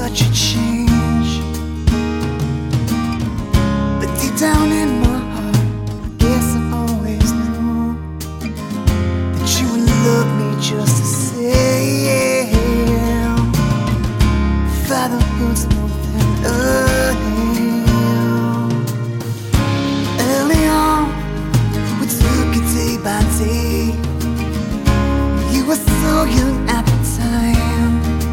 such a change. But deep down in my heart, I guess I always knew that you would love me just the same. Fatherhood's more than a name. Early on, we took it day by day. You were so young at the time,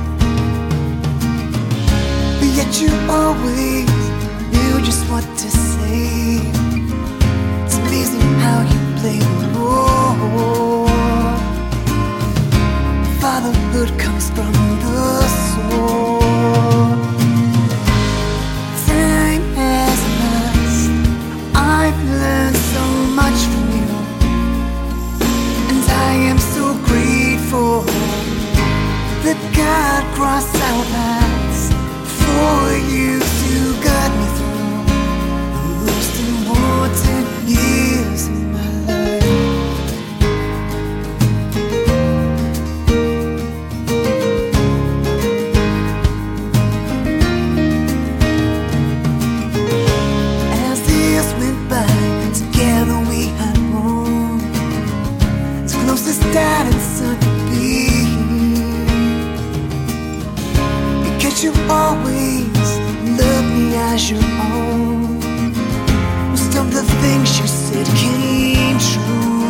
but yet you always knew just what to say. It's amazing how you play the role. Fatherhood comes from the soul. Time has passed, I've learned so much from you, and I am so grateful that God crossed our paths for you to guide me through the most important years of my life. As the years went by, together we had grown, as close as dad and son could be. Because you always loved me as your own. Most of the things you said came true.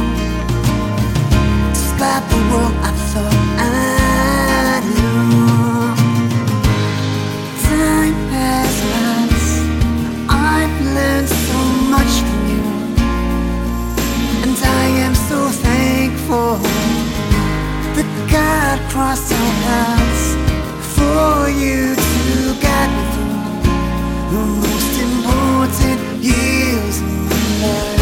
Despite the world I thought I knew. Time has passed, I've learned so much from you, and I am so thankful that God crossed our paths for you to guide me through the most important years of my life.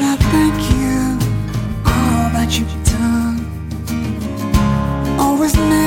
Always